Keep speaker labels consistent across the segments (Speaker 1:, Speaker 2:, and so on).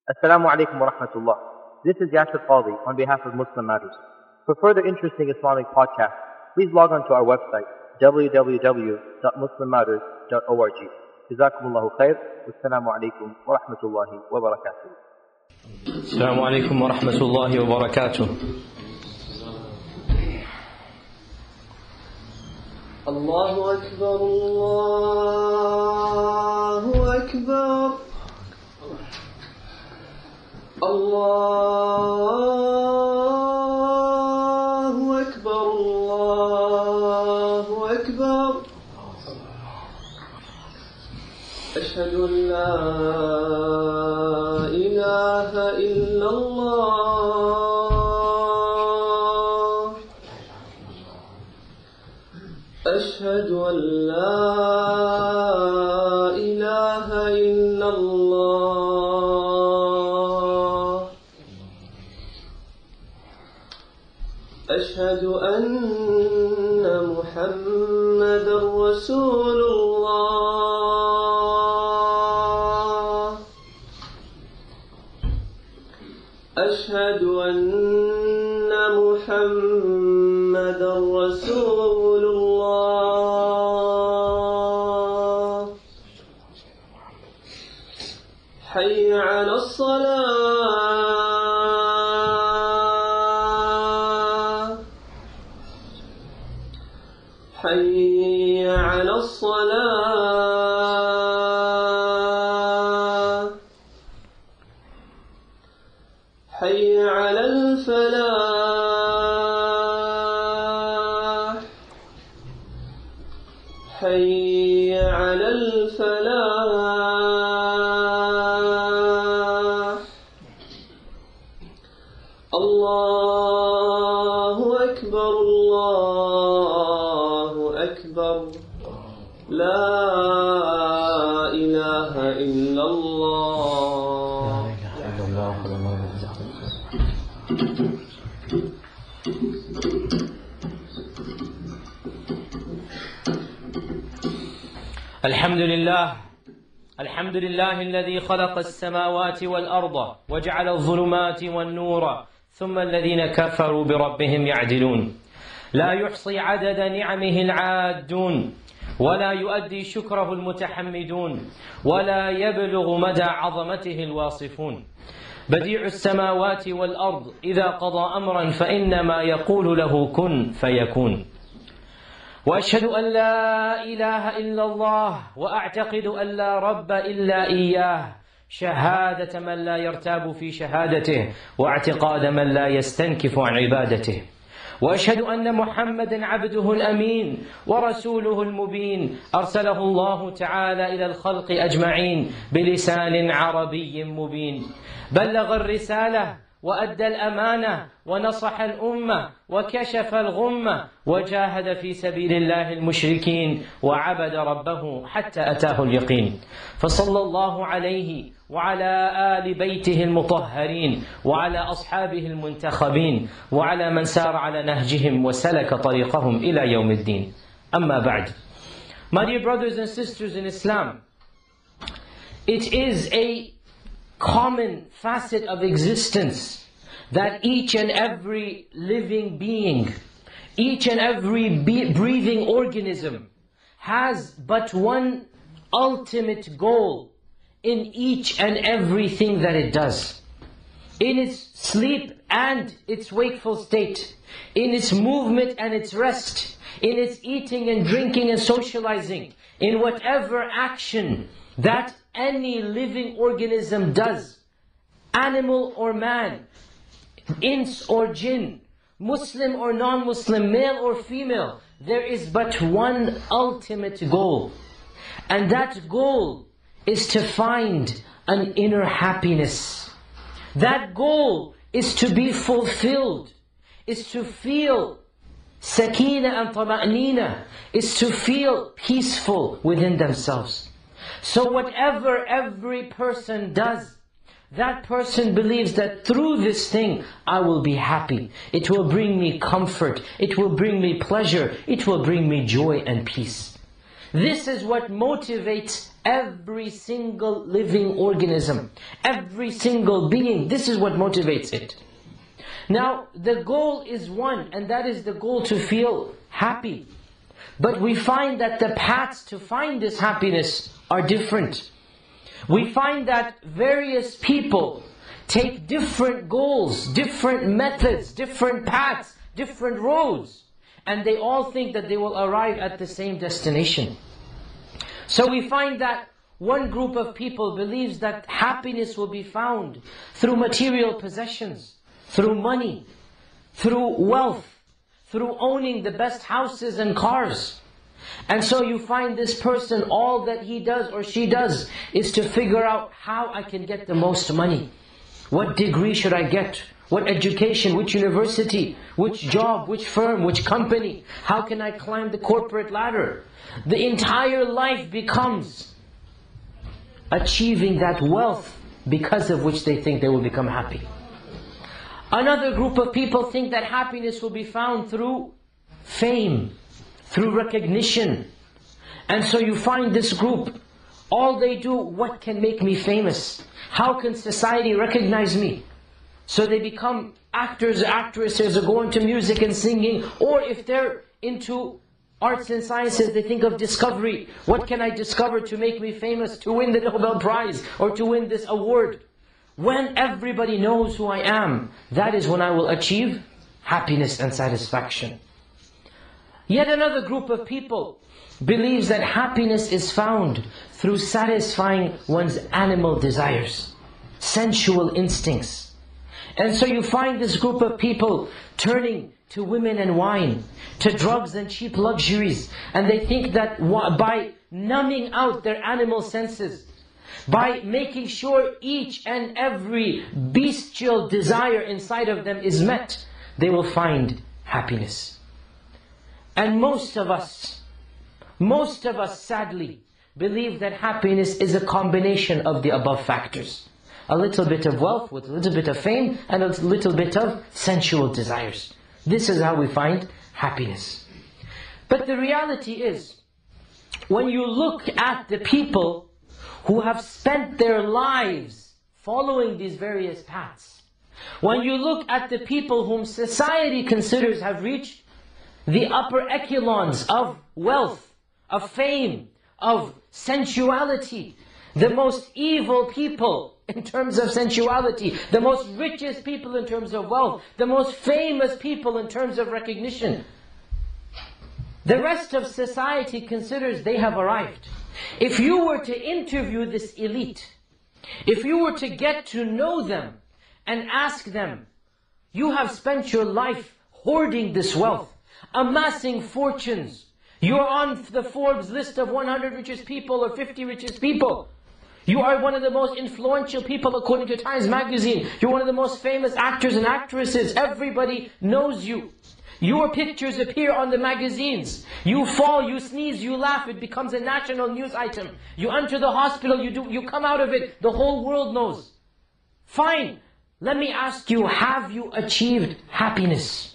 Speaker 1: Assalamu alaikum wa rahmatullah. This is Yasir Qadhi on behalf of Muslim Matters. For further interesting Islamic podcasts, please log on to our website, www.muslimmatters.org. Jazakumullahu khair. Wassalamu alaikum wa rahmatullahi wa barakatuh.
Speaker 2: Assalamu alaikum wa rahmatullahi wa barakatuh.
Speaker 3: Allahu Akbar, Allahu Akbar. Allahu Akbar, Allahu Akbar. Ashhadu an la ilaha illallah. Ashhadu an la ilaha illallah. أشهد أن محمدًا رسول الله. أشهد أن محمدًا رسول الله. حي على الصلاة. حي على الصلاة. حي على الفلاح. حي على الفلاح. الله أكبر، الله أكبر. لا إله إلا الله.
Speaker 2: الحمد لله الذي خلق السماوات والأرض وجعل الظلمات والنور ثم الذين كفروا بربهم يعدلون. لا يحصي عدد نعمه العادون ولا يؤدي شكره المتحمدون ولا يبلغ مدى عظمته الواصفون. بديع السماوات والأرض إذا قضى أمرا فإنما يقول له كن فيكون. وأشهد أن لا إله إلا الله وأعتقد أن لا رب إلا إياه، شهادة من لا يرتاب في شهادته واعتقاد من لا يستنكف عن عبادته. وأشهد أن محمدًا عبده الأمين ورسوله المبين، أرسله الله تعالى إلى الخلق أجمعين بلسان عربي مبين. بلغ الرسالة وأدى الأمانة ونصح الأمة وكشف الغمة وجاهد في سبيل الله المشركين وعبد ربه حتى أتاه اليقين. فصلى الله عليه وعلى آل بيته المطهرين وعلى أصحابه المنتخبين وعلى من سار على نهجهم وسلك طريقهم إلى يوم الدين. أما بعد. My dear brothers and sisters in Islam, it is a common facet of existence that each and every living being, each and every breathing organism has but one ultimate goal in each and everything that it does. In its sleep and its wakeful state, in its movement and its rest, in its eating and drinking and socializing, in whatever action that any living organism does, animal or man, ins or jinn, Muslim or non-Muslim, male or female, there is but one ultimate goal. And that goal is to find an inner happiness. That goal is to be fulfilled, is to feel sakina and tama'nina, is to feel peaceful within themselves. So whatever every person does, that person believes that through this thing I will be happy. It will bring me comfort. It will bring me pleasure. It will bring me joy and peace. This is what motivates Every single living organism, every single being, this is what motivates it. Now, the goal is one, and that is the goal to feel happy. But we find that the paths to find this happiness are different. We find that various people take different goals, different methods, different paths, different roads, and they all think that they will arrive at the same destination. So we find that one group of people believes that happiness will be found through material possessions, through money, through wealth, through owning the best houses and cars. And so you find this person, all that he does or she does is to figure out how I can get the most money. What degree should I get? What education, which university, which job, which firm, which company? How can I climb the corporate ladder? The entire life becomes achieving that wealth because of which they think they will become happy. Another group of people think that happiness will be found through fame, through recognition. And so you find this group, all they do, what can make me famous? How can society recognize me? So they become actors, actresses, or go into music and singing. Or if they're into arts and sciences, they think of discovery. What can I discover to make me famous, to win the Nobel Prize, or to win this award? When everybody knows who I am, that is when I will achieve happiness and satisfaction. Yet another group of people believes that happiness is found through satisfying one's animal desires, sensual instincts. And so you find this group of people turning to women and wine, to drugs and cheap luxuries. And they think that by numbing out their animal senses, by making sure each and every bestial desire inside of them is met, they will find happiness. And most of us sadly believe that happiness is a combination of the above factors. A little bit of wealth with a little bit of fame and a little bit of sensual desires. This is how we find happiness. But the reality is, when you look at the people who have spent their lives following these various paths, when you look at the people whom society considers have reached the upper echelons of wealth, of fame, of sensuality, the most evil people in terms of sensuality, the most richest people in terms of wealth, the most famous people in terms of recognition, the rest of society considers they have arrived. If you were to interview this elite, if you were to get to know them and ask them, you have spent your life hoarding this wealth, amassing fortunes, you're on the Forbes list of 100 richest people or 50 richest people, you are one of the most influential people according to Times Magazine, you're one of the most famous actors and actresses, everybody knows you. Your pictures appear on the magazines. You fall, you sneeze, you laugh, it becomes a national news item. You enter the hospital, you come out of it, the whole world knows. Fine, let me ask you, have you achieved happiness?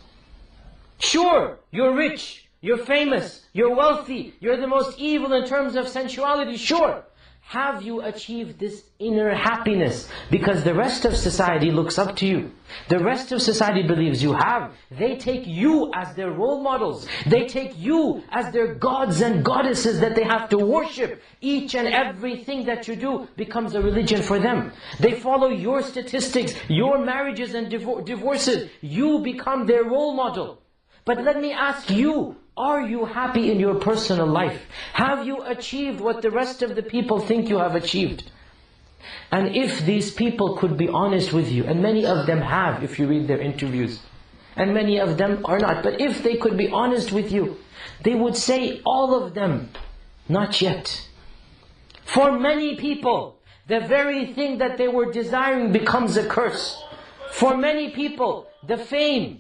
Speaker 2: Sure, you're rich, you're famous, you're wealthy, you're the most evil in terms of sensuality, sure. Have you achieved this inner happiness? Because the rest of society looks up to you. The rest of society believes you have. They take you as their role models. They take you as their gods and goddesses that they have to worship. Each and everything that you do becomes a religion for them. They follow your statistics, your marriages and divorces. You become their role model. But let me ask you, are you happy in your personal life? Have you achieved what the rest of the people think you have achieved? And if these people could be honest with you, and many of them have if you read their interviews, and many of them are not, but if they could be honest with you, they would say, all of them, not yet. For many people, the very thing that they were desiring becomes a curse. For many people, the fame,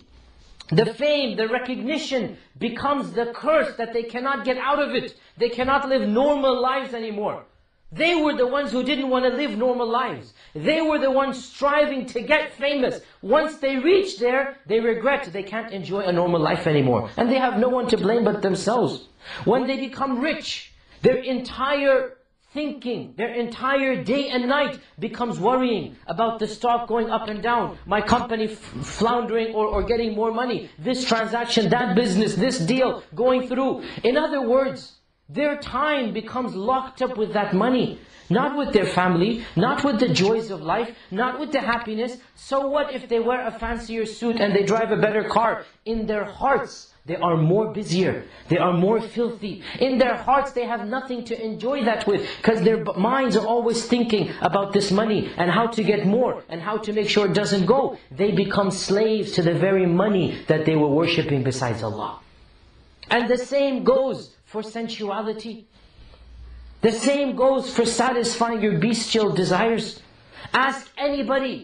Speaker 2: the recognition becomes the curse that they cannot get out of it. They cannot live normal lives anymore. They were the ones who didn't want to live normal lives. They were the ones striving to get famous. Once they reach there, they regret they can't enjoy a normal life anymore. And they have no one to blame but themselves. When they become rich, their entire thinking, their entire day and night becomes worrying about the stock going up and down, my company floundering or getting more money, this transaction, that business, this deal going through. In other words, their time becomes locked up with that money. Not with their family, not with the joys of life, not with the happiness. So what if they wear a fancier suit and they drive a better car? In their hearts, they are more busier. They are more filthy. In their hearts, they have nothing to enjoy that with, because their minds are always thinking about this money and how to get more and how to make sure it doesn't go. They become slaves to the very money that they were worshipping besides Allah. And the same goes for sensuality. The same goes for satisfying your bestial desires. Ask anybody.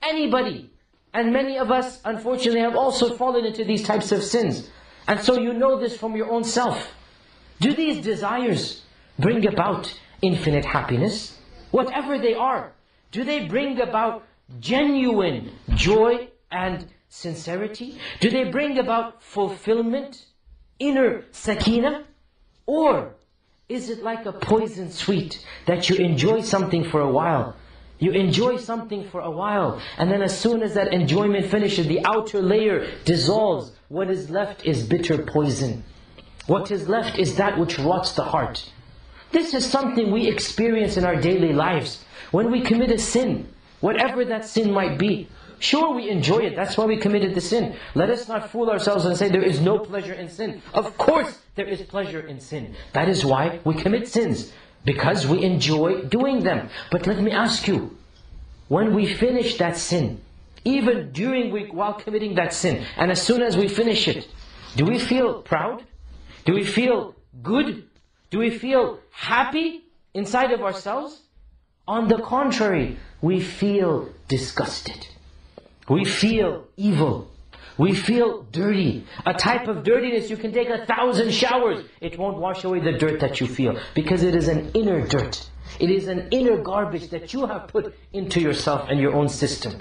Speaker 2: And many of us, unfortunately, have also fallen into these types of sins. And so you know this from your own self. Do these desires bring about infinite happiness? Whatever they are, do they bring about genuine joy and sincerity? Do they bring about fulfillment, inner sakina? Or is it like a poison sweet that you enjoy something for a while? You enjoy something for a while, and then as soon as that enjoyment finishes, the outer layer dissolves. What is left is bitter poison. What is left is that which rots the heart. This is something we experience in our daily lives. When we commit a sin, whatever that sin might be, sure, we enjoy it. That's why we committed the sin. Let us not fool ourselves and say there is no pleasure in sin. Of course there is pleasure in sin. That is why we commit sins, because we enjoy doing them. But let me ask you, when we finish that sin, even while committing that sin, and as soon as we finish it, do we feel proud? Do we feel good? Do we feel happy inside of ourselves? On the contrary, we feel disgusted. We feel evil. We feel dirty. A type of dirtiness, you can take 1,000 showers. It won't wash away the dirt that you feel, because it is an inner dirt. It is an inner garbage that you have put into yourself and your own system.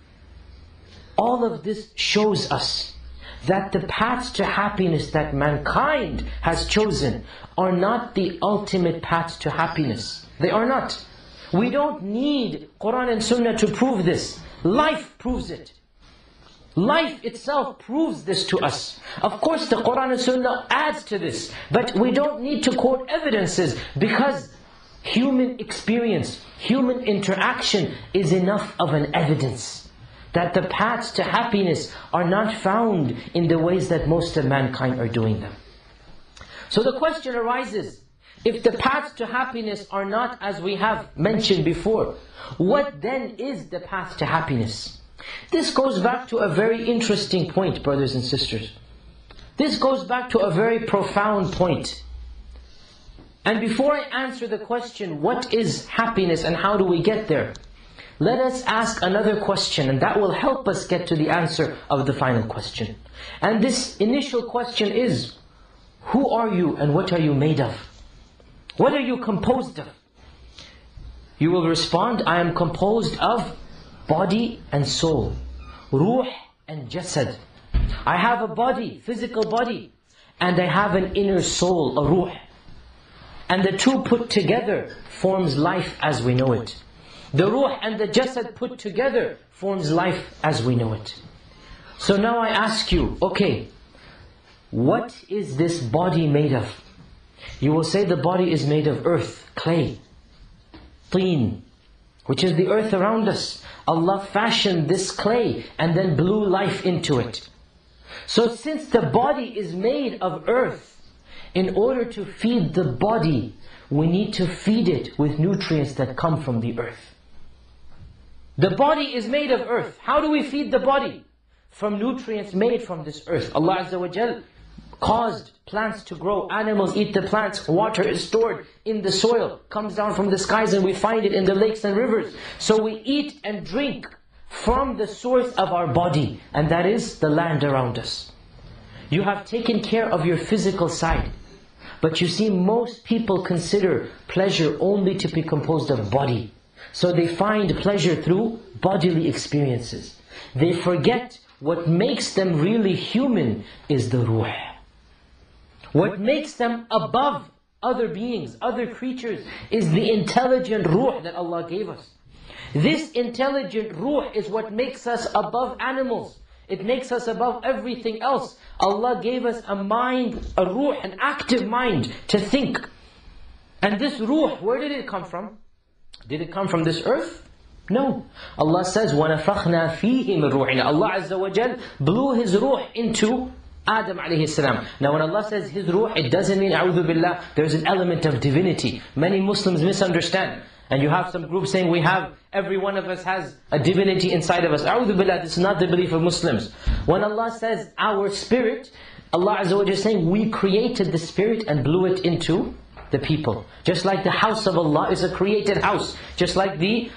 Speaker 2: All of this shows us that the paths to happiness that mankind has chosen are not the ultimate path to happiness. They are not. We don't need Quran and Sunnah to prove this. Life proves it. Life itself proves this to us. Of course the Quran and Sunnah adds to this, but we don't need to quote evidences, because human experience, human interaction is enough of an evidence that the paths to happiness are not found in the ways that most of mankind are doing them. So the question arises, if the paths to happiness are not as we have mentioned before, what then is the path to happiness? This goes back to a very interesting point, brothers and sisters. This goes back to a very profound point. And before I answer the question, what is happiness and how do we get there? Let us ask another question, and that will help us get to the answer of the final question. And this initial question is, who are you and what are you made of? What are you composed of? You will respond, I am composed of body and soul, ruh and jasad. I have a body, physical body, and I have an inner soul, a ruh. And the two put together forms life as we know it. The ruh and the jasad put together forms life as we know it. So now I ask you, okay, what is this body made of? You will say the body is made of earth, clay, teen, which is the earth around us. Allah fashioned this clay and then blew life into it. So since the body is made of earth, in order to feed the body, we need to feed it with nutrients that come from the earth. The body is made of earth. How do we feed the body? From nutrients made from this earth. Allah Azza wa Jal caused plants to grow, animals eat the plants, water is stored in the soil, comes down from the skies and we find it in the lakes and rivers. So we eat and drink from the source of our body, and that is the land around us. You have taken care of your physical side, but you see most people consider pleasure only to be composed of body. So they find pleasure through bodily experiences. They forget what makes them really human is the ruh. What makes them above other beings, other creatures, is the intelligent ruh that Allah gave us. This intelligent ruh is what makes us above animals. It makes us above everything else. Allah gave us a mind, a ruh, an active mind to think. And this ruh, where did it come from? Did it come from this earth? No. Allah says, وَنَفَخْنَا فِيهِ مِن رُوحِنَا. Allah Azza wa Jal blew His ruh into Adam alayhi salam. Now when Allah says His ruh, it doesn't mean, a'udhu billah, there's an element of divinity. Many Muslims misunderstand. And you have some groups saying every one of us has a divinity inside of us. A'udhu billah, this is not the belief of Muslims. When Allah says our spirit, Allah Azza wa Jalla is saying we created the spirit and blew it into the people. Just like the house of Allah is a created house. Just like the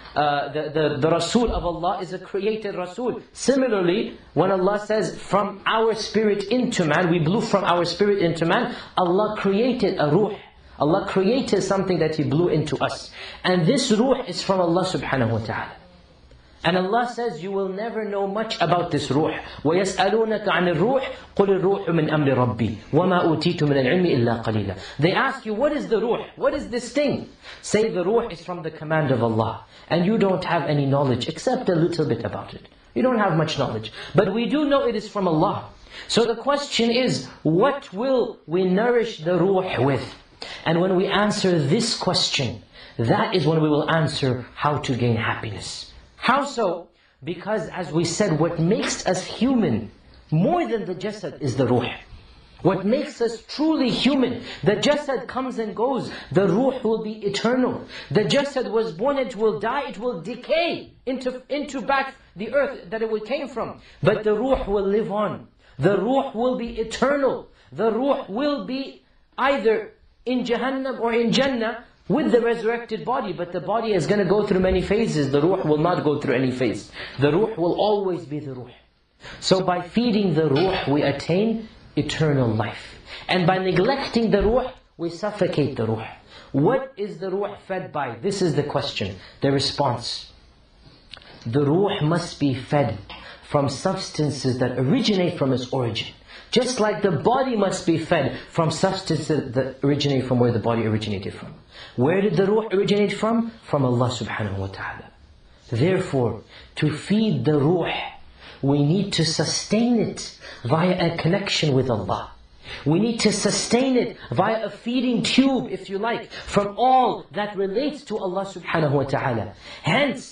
Speaker 2: Rasul of Allah is a created Rasul. Similarly, when Allah says from our spirit into man, we blew from our spirit into man, Allah created a ruh. Allah created something that He blew into us. And this ruh is from Allah subhanahu wa ta'ala. And Allah says, you will never know much about this ruh. وَيَسْأَلُونَكَ عَنِ الرُّوحِ قُلِ الرُّوحُ مِنْ أَمْرِ رَبِّي وَمَا أُوتِيتُ مِنَ الْعِلْمِ إِلَّا قَلِيلًا. They ask you, what is the ruh? What is this thing? Say the ruh is from the command of Allah. And you don't have any knowledge except a little bit about it. You don't have much knowledge. But we do know it is from Allah. So the question is, what will we nourish the ruh with? And when we answer this question, that is when we will answer how to gain happiness. How so? Because as we said, what makes us human more than the jasad is the ruh. What makes us truly human, the jasad comes and goes, the ruh will be eternal. The jasad was born, it will die, it will decay into back the earth that it came from. But the ruh will live on. The ruh will be eternal. The ruh will be either in Jahannam or in Jannah with the resurrected body. But the body is going to go through many phases. The ruh will not go through any phase. The ruh will always be the ruh. So by feeding the ruh, we attain eternal life. And by neglecting the ruh, we suffocate the ruh. What is the ruh fed by? This is the question. The response. The ruh must be fed from substances that originate from its origin. Just like the body must be fed from substances that originate from where the body originated from. Where did the ruh originate from? From Allah subhanahu wa ta'ala. Therefore, to feed the ruh, we need to sustain it via a connection with Allah. We need to sustain it via a feeding tube, if you like, from all that relates to Allah subhanahu wa ta'ala. Hence,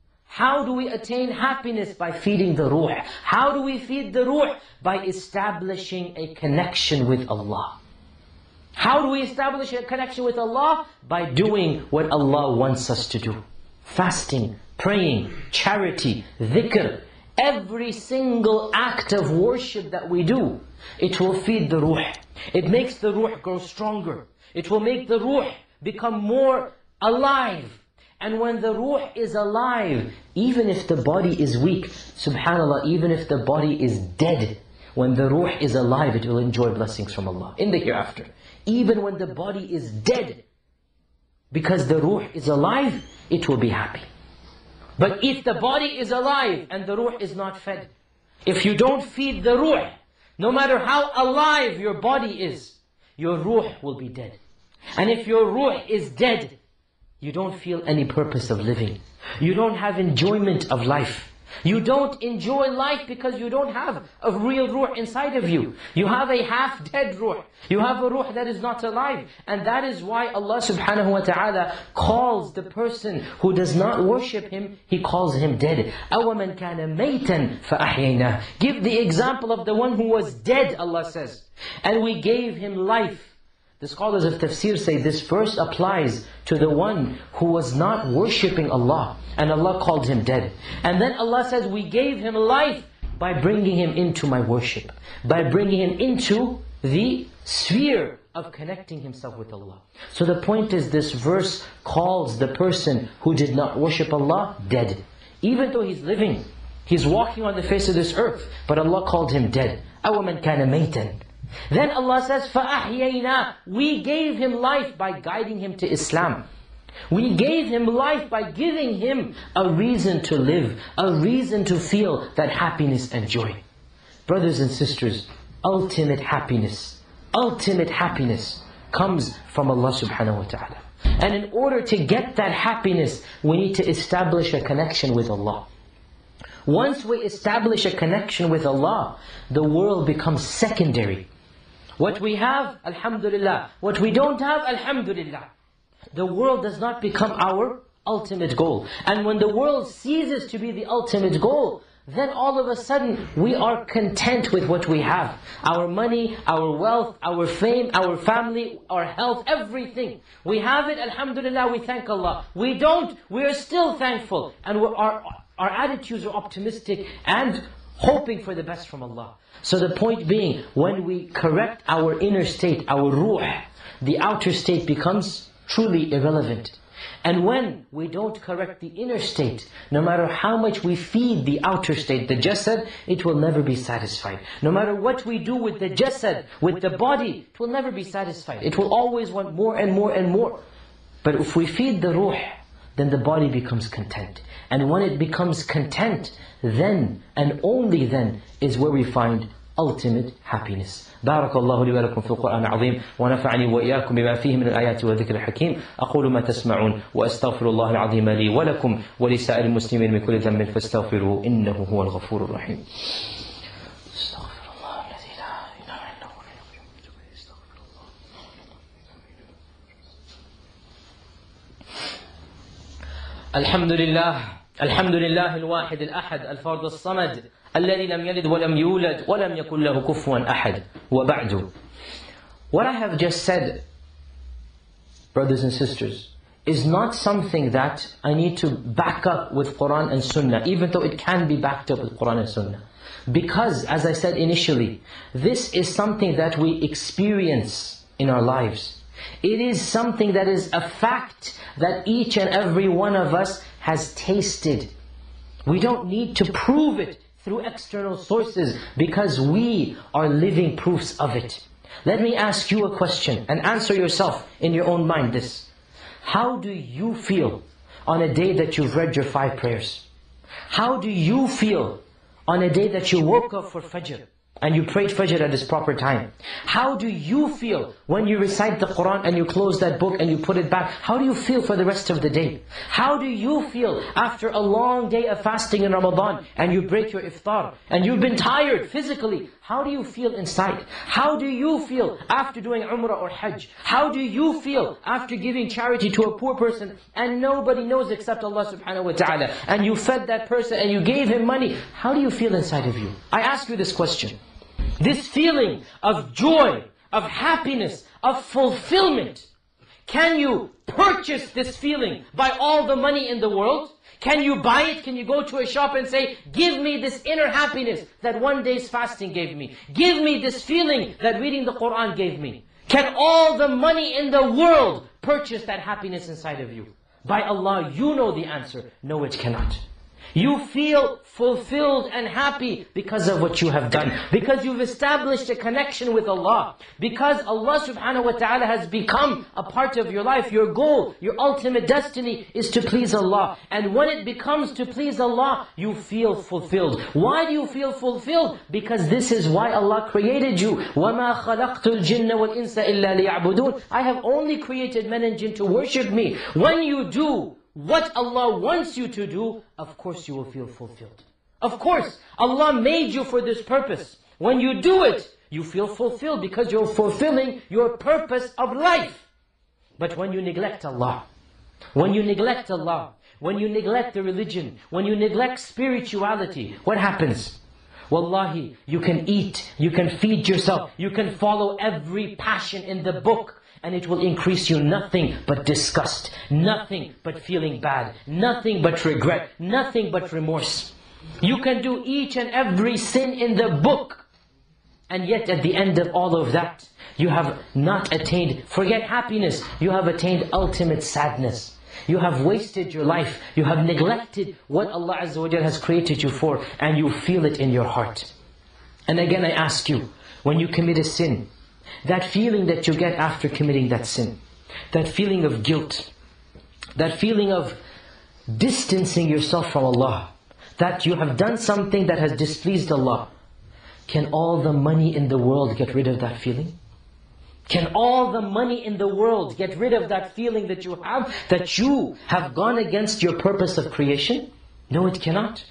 Speaker 2: how do we attain happiness? By feeding the ruh. How do we feed the ruh? By establishing a connection with Allah. How do we establish a connection with Allah? By doing what Allah wants us to do. Fasting, praying, charity, dhikr. Every single act of worship that we do, it will feed the ruh. It makes the ruh grow stronger. It will make the ruh become more alive. And when the ruh is alive, even if the body is weak, subhanAllah, even if the body is dead, when the ruh is alive, it will enjoy blessings from Allah in the hereafter. Even when the body is dead, because the ruh is alive, it will be happy. But if the body is alive and the ruh is not fed, if you don't feed the ruh, no matter how alive your body is, your ruh will be dead. And if your ruh is dead, you don't feel any purpose of living. You don't have enjoyment of life. You don't enjoy life because you don't have a real ruh inside of you. You have a half-dead ruh. You have a ruh that is not alive. And that is why Allah subhanahu wa ta'ala calls the person who does not worship Him, He calls him dead. أَوَمَنْ كَانَ مَيْتًا فَأَحْيَيْنَاهُ. Give the example of the one who was dead, Allah says. And we gave him life. The scholars of tafsir say this verse applies to the one who was not worshipping Allah, and Allah called him dead. And then Allah says, we gave him life by bringing him into my worship, by bringing him into the sphere of connecting himself with Allah. So the point is, this verse calls the person who did not worship Allah dead. Even though he's living, he's walking on the face of this earth, but Allah called him dead. أَوَمَنْ كَانَ مَيْتًا. Then Allah says, فَأَحْيَيْنَا. We gave him life by guiding him to Islam. We gave him life by giving him a reason to live, a reason to feel that happiness and joy. Brothers and sisters, ultimate happiness comes from Allah subhanahu wa ta'ala. And in order to get that happiness, we need to establish a connection with Allah. Once we establish a connection with Allah, the world becomes secondary. What we have, alhamdulillah. What we don't have, alhamdulillah. The world does not become our ultimate goal. And when the world ceases to be the ultimate goal, then all of a sudden we are content with what we have. Our money, our wealth, our fame, our family, our health, everything. We have it, alhamdulillah, we thank Allah. We don't, we are still thankful. And our attitudes are optimistic and hoping for the best from Allah. So the point being, when we correct our inner state, our ruh, the outer state becomes truly irrelevant. And when we don't correct the inner state, no matter how much we feed the outer state, the jasad, it will never be satisfied. No matter what we do with the jasad, with the body, it will never be satisfied. It will always want more and more and more. But if we feed the ruh, then the body becomes content. And when it becomes content, then and only then is where we find ultimate happiness. بارك الله لي ولكم في القرآن العظيم ونفعني وإياكم بما فيه من الآيات والذكر الحكيم. أقول ما تسمعون وأستغفر الله العظيم لي ولكم ولسائر المسلمين من كل ذنب فاستغفروه إنه هو الغفور الرحيم. استغفر الله الذي لا إله إلا هو استغفر الله. الحمد لله الواحد الأحد الفرد الصمد الذي لم يلد ولم يولد ولم يكن له كفوا أحد وبعد. What I have just said, brothers and sisters, is not something that I need to back up with Quran and Sunnah, even though it can be backed up with Quran and Sunnah. Because, as I said initially, this is something that we experience in our lives. It is something that is a fact that each and every one of us has tasted. We don't need to prove it through external sources because we are living proofs of it. Let me ask you a question and answer yourself in your own mind this. How do you feel on a day that you've read your 5 prayers? How do you feel on a day that you woke up for Fajr and you prayed Fajr at its proper time? How do you feel when you recite the Quran and you close that book and you put it back? How do you feel for the rest of the day? How do you feel after a long day of fasting in Ramadan and you break your iftar and you've been tired physically? How do you feel inside? How do you feel after doing Umrah or Hajj? How do you feel after giving charity to a poor person and nobody knows except Allah subhanahu wa ta'ala, and you fed that person and you gave him money? How do you feel inside of you? I ask you this question. This feeling of joy, of happiness, of fulfillment, can you purchase this feeling by all the money in the world? Can you buy it? Can you go to a shop and say, give me this inner happiness that one day's fasting gave me. Give me this feeling that reading the Quran gave me. Can all the money in the world purchase that happiness inside of you? By Allah, you know the answer. No, it cannot. You feel fulfilled and happy because of what you have done. Because you've established a connection with Allah. Because Allah subhanahu wa ta'ala has become a part of your life. Your goal, your ultimate destiny is to please Allah. And when it becomes to please Allah, you feel fulfilled. Why do you feel fulfilled? Because this is why Allah created you. وَمَا خَلَقْتُ الْجِنَّ وَالْإِنسَ إِلَّا لِيَعْبُدُونَ. I have only created men and jinn to worship me. When you do what Allah wants you to do, of course you will feel fulfilled. Of course, Allah made you for this purpose. When you do it, you feel fulfilled because you're fulfilling your purpose of life. But when you neglect Allah, when you neglect the religion, when you neglect spirituality, what happens? Wallahi, you can eat, you can feed yourself, you can follow every passion in the book, and it will increase you nothing but disgust, nothing but feeling bad, nothing but regret, nothing but remorse. You can do each and every sin in the book, and yet at the end of all of that, you have not attained, forget happiness, you have attained ultimate sadness. You have wasted your life, you have neglected what Allah Azza wa Jalla has created you for, and you feel it in your heart. And again I ask you, when you commit a sin, that feeling that you get after committing that sin, that feeling of guilt, that feeling of distancing yourself from Allah, that you have done something that has displeased Allah, can all the money in the world get rid of that feeling? Can all the money in the world get rid of that feeling that you have gone against your purpose of creation? No, it cannot.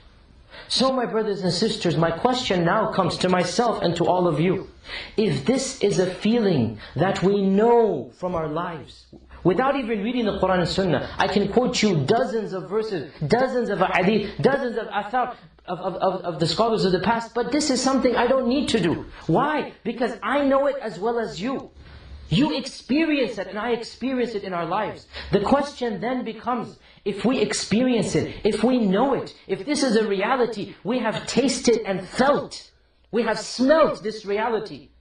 Speaker 2: So my brothers and sisters, my question now comes to myself and to all of you. If this is a feeling that we know from our lives, without even reading the Quran and Sunnah, I can quote you dozens of verses, dozens of hadith, dozens of athar of the scholars of the past, but this is something I don't need to do. Why? Because I know it as well as you. You experience it and I experience it in our lives. The question then becomes, if we experience it, if we know it, if this is a reality, we have tasted and felt, we have smelt this reality,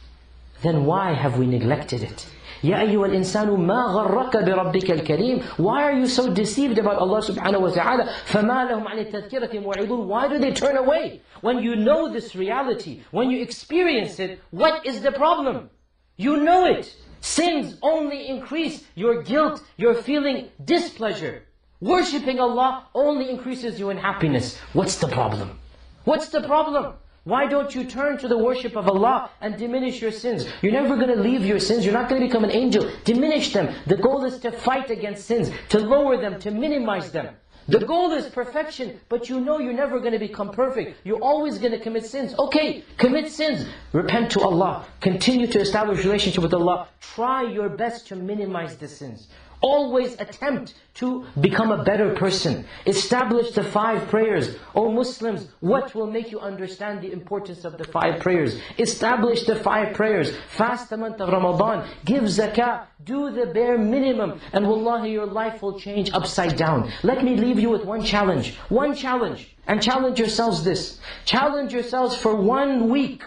Speaker 2: then why have we neglected it? Ya ayyuhal insanu ma gharraka bi rabbika al-kareem. Why are you so deceived about Allah subhanahu wa ta'ala? فَمَا لَهُمْ عَنِ التَّذْكِرَةِ مُعْرِضُونَ. Why do they turn away? When you know this reality, when you experience it, what is the problem? You know it. Sins only increase your guilt, your feeling displeasure. Worshipping Allah only increases you in happiness. What's the problem? What's the problem? Why don't you turn to the worship of Allah and diminish your sins? You're never going to leave your sins. You're not going to become an angel. Diminish them. The goal is to fight against sins, to lower them, to minimize them. The goal is perfection, but you know you're never going to become perfect. You're always going to commit sins. Okay, commit sins. Repent to Allah. Continue to establish relationship with Allah. Try your best to minimize the sins. Always attempt to become a better person. Establish the 5 prayers. O Muslims, what will make you understand the importance of the 5 prayers? Establish the 5 prayers. Fast the month of Ramadan. Give zakah. Do the bare minimum. And wallahi, your life will change upside down. Let me leave you with one challenge. One challenge. And challenge yourselves this. Challenge yourselves for 1 week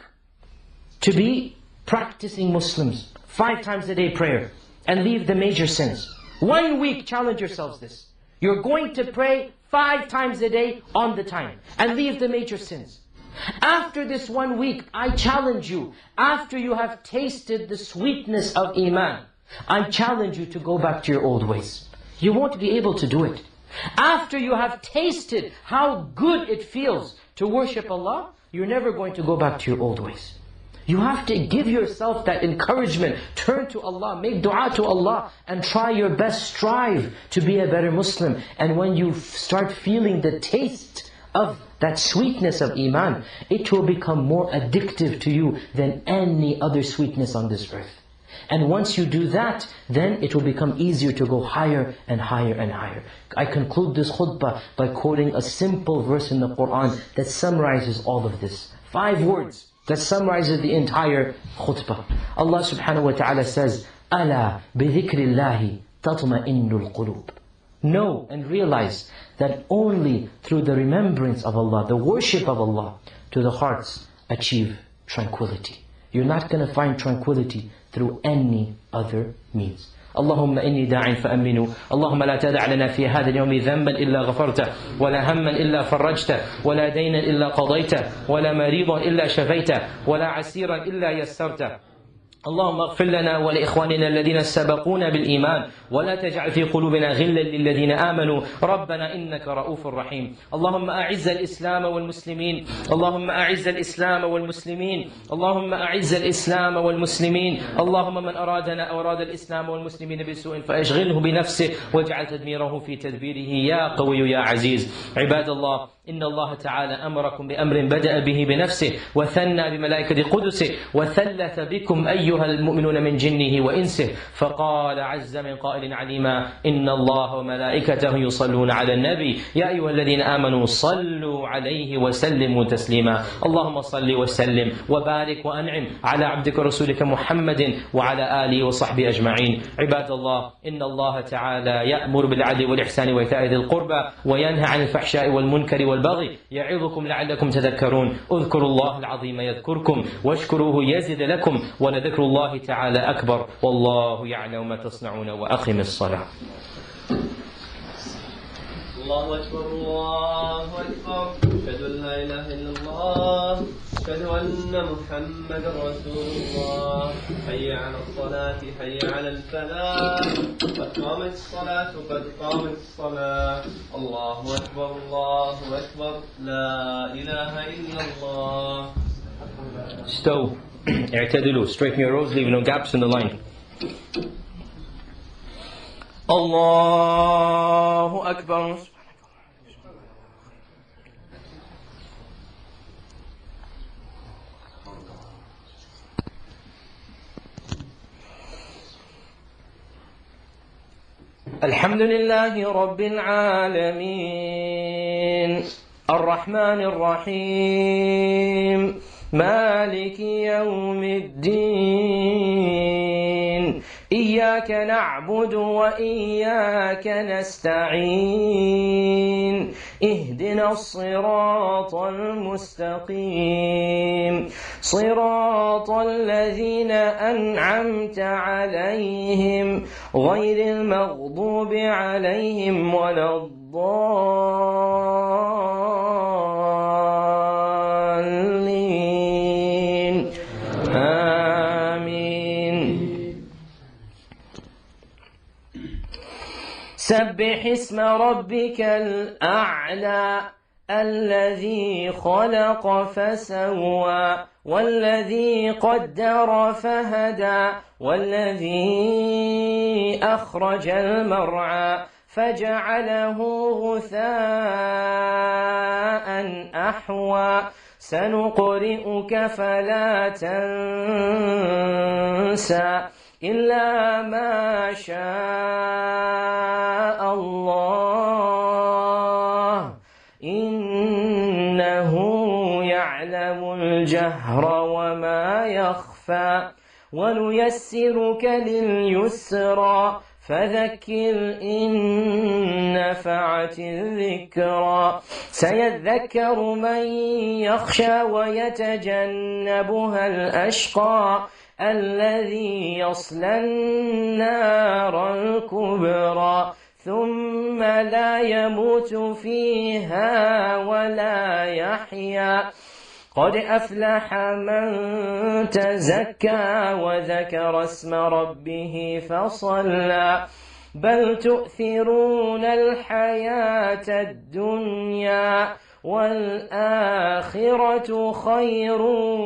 Speaker 2: to be practicing Muslims. 5 times a day prayer. And leave the major sins. 1 week, challenge yourselves this. You're going to pray 5 times a day on the time. And leave the major sins. After this 1 week, I challenge you, after you have tasted the sweetness of Iman, I challenge you to go back to your old ways. You won't be able to do it. After you have tasted how good it feels to worship Allah, you're never going to go back to your old ways. You have to give yourself that encouragement. Turn to Allah, make dua to Allah, and try your best. Strive to be a better Muslim. And when you start feeling the taste of that sweetness of Iman, it will become more addictive to you than any other sweetness on this earth. And once you do that, then it will become easier to go higher and higher and higher. I conclude this khutbah by quoting a simple verse in the Quran that summarizes all of this. 5 words that summarizes the entire khutbah. Allah subhanahu wa ta'ala says, أَلَا بِذِكْرِ اللَّهِ تَطْمَئِنُّ الْقُلُوبِ. Know and realize that only through the remembrance of Allah, the worship of Allah, do the hearts achieve tranquility. You're not going to find tranquility through any other means. اللهم إني داع فأمنوا. اللهم لا تدع لنا في هذا اليوم ذنبا إلا غفرته، ولا هما إلا فرجته، ولا دينا إلا قضيته، ولا مريضا إلا شفيته، ولا عسيرا إلا يسرته. اللهم اغفر لنا ولإخواننا الذين سبقونا بالإيمان، ولا تجعل في قلوبنا غلا للذين آمنوا ربنا إنك رؤوف رحيم. اللهم أعز الإسلام والمسلمين. اللهم أعز الإسلام والمسلمين. اللهم أعز الإسلام والمسلمين. اللهم من أراد الإسلام والمسلمين بسوء فأشغله بنفسه واجعل تدميره في تدبيره يا قوي يا عزيز. عباد الله، إن الله تعالى أمركم بأمر بدأ به بنفسه وثنى بملائكة قدسه وثلث بكم أيها المؤمنون من جنه وإنسه، فقال عز من قائل عليما: إن الله وملائكته يصلون على النبي يا أيها الذين آمنوا صلوا عليه وسلموا تسليما. اللهم صل وسلم وبارك وأنعم على عبدك ورسولك محمد وعلى آله وصحبه أجمعين. عباد الله، إن الله تعالى يأمر بالعدل والإحسان وإيتاء ذي القربى وينهى عن الفحشاء والمنكر والبغي يعظكم لعلكم تذكرون. اذكروا الله العظيم يذكركم واشكروه يزد لكم ولذكر الله تعالى أكبر والله يعلم ما تصنعون. وأقم الصلاة.
Speaker 3: الله أكبر الله أكبر. أشهد أن لا إله إلا الله. أشهد أن محمدا رسول الله. حي على الصلاة حي على الفلاح. قد قامت الصلاة قد قامت الصلاة. الله أكبر الله أكبر. لا إله إلا الله.
Speaker 2: Stow. اعتدلوا. Straighten your rows, leave no gaps in the line. Allahu Akbar. الحمد لله رب العالمين الرحمن الرحيم مالك يوم الدين إياك نعبد وإياك نستعين اهدنا الصراط المستقيم صراط الذين أنعمت عليهم غير المغضوب عليهم ولا الضالين آمين. سبح اسم ربك الأعلى الذي خلق فسوى والذي قدر فهدى والذي أخرج المرعى فجعله غثاء أحوى سنقرئك فلا تنسى إلا ما شاء الله إنه يعلم الجهر وما يخفى ونيسرك لليسرى فذكر إن نفعت الذكرى سيذكر من يخشى ويتجنبها الأشقى الذي يصلى النار الكبرى ثم لا يموت فيها ولا يحيا قد أفلح من تزكى وذكر اسم ربه فصلى بل تؤثرون الحياة الدنيا والآخرة خير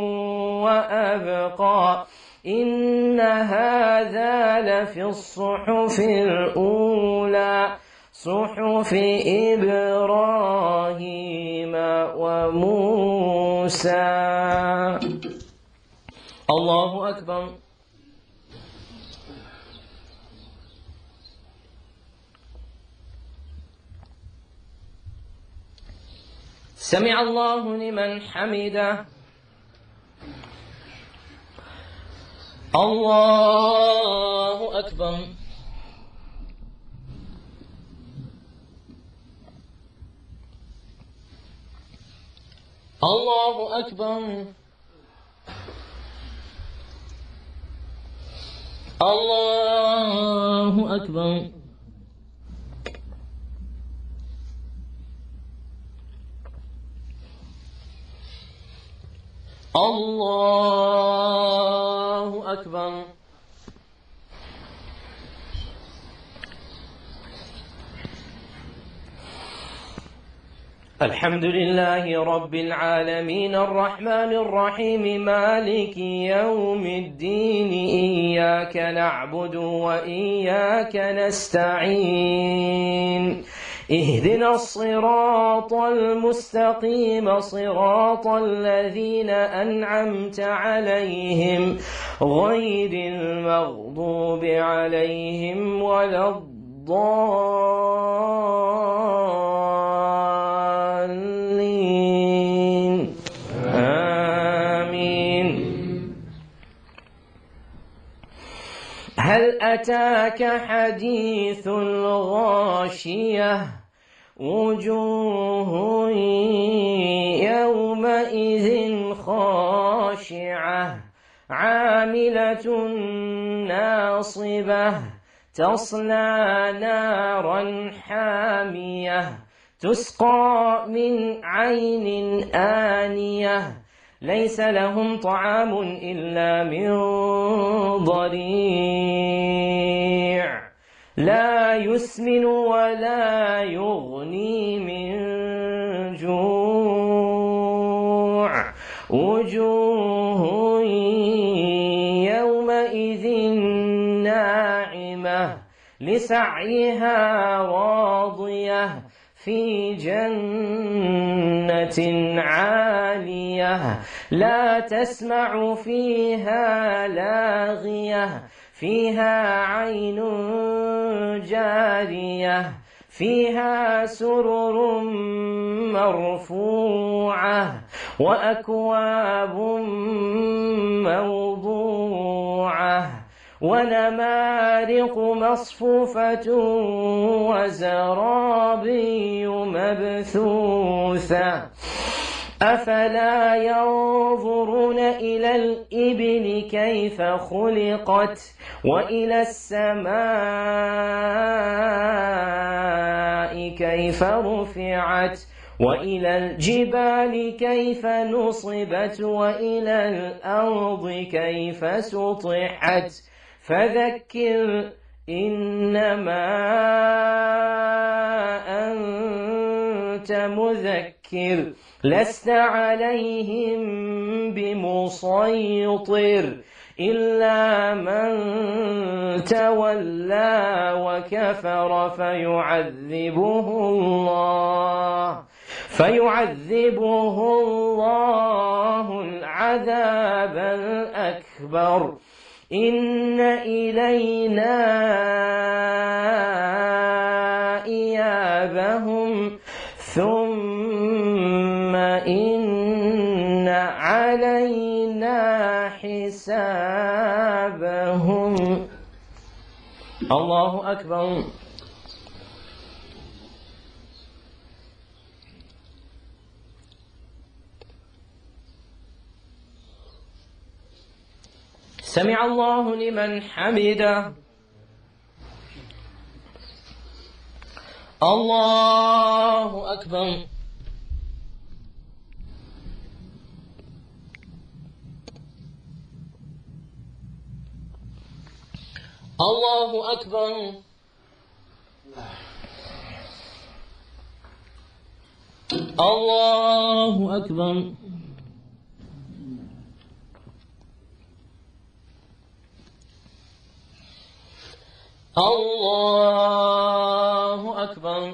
Speaker 2: وأبقى إن هذا لفي الصحف الأولى صحف إبراهيم وموسى. الله أكبر. سمع الله لمن حمده. الله أكبر. الله أكبر. الله أكبر. الله أكبر. الحمد لله رب العالمين الرحمن الرحيم مالك يوم الدين إياك نعبد وإياك نستعين اهدنا الصراط المستقيم صراط الذين أنعمت عليهم غير المغضوب عليهم ولا الضالين آمين. هل أتاك حديث الغاشية وجوه يومئذ خاشعة عاملة ناصبة تصلى نارا حامية تسقى من عين آنية ليس لهم طعام إلا من ضريع لا يسمن ولا يغني من جوع وجوه يومئذ ناعمة لسعيها راضية في جنة عالية لا تسمع فيها لاغية فيها عين جارية فيها سرر مرفوعة وأكواب موضوعة ونمارق مصفوفة وزرابي مبثوثة أفلا ينظرون إلى الإبل كيف خلقت وإلى السماء كيف رفعت وإلى الجبال كيف نصبت وإلى الأرض كيف سطحت فذكر إنما أنت مذكر لست عليهم بمسيطر إلا من تولى وكفر فيعذبه الله العذاب الأكبر إن إلينا إيابهم ثم إن علينا حسابهم. الله أكبر. سمع الله لمن حمده. الله أكبر. الله أكبر. الله أكبر. الله أكبر.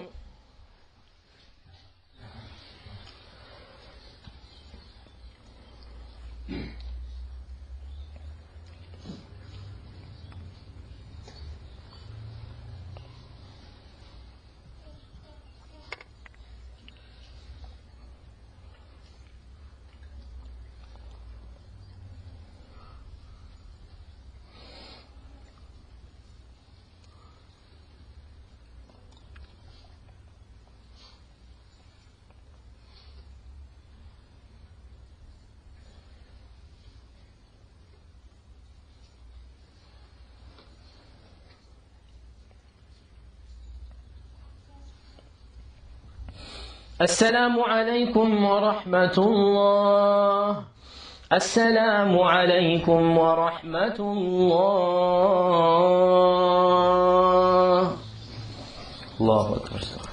Speaker 2: السلام عليكم ورحمة الله. السلام عليكم ورحمة الله. الله أكبر.